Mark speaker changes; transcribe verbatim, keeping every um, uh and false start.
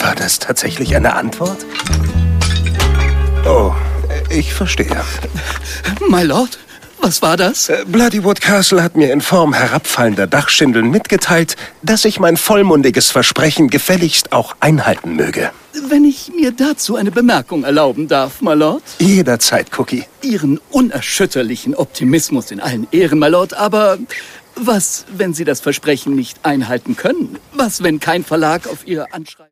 Speaker 1: War das tatsächlich eine Antwort? Oh, ich verstehe.
Speaker 2: My Lord, was war das?
Speaker 1: Äh, Bloodywood Castle hat mir in Form herabfallender Dachschindeln mitgeteilt, dass ich mein vollmundiges Versprechen gefälligst auch einhalten möge.
Speaker 2: Wenn ich mir dazu eine Bemerkung erlauben darf, My Lord?
Speaker 1: Jederzeit, Cookie.
Speaker 2: Ihren unerschütterlichen Optimismus in allen Ehren, My Lord, aber was, wenn Sie das Versprechen nicht einhalten können? Was, wenn kein Verlag auf Ihr Anschreiben...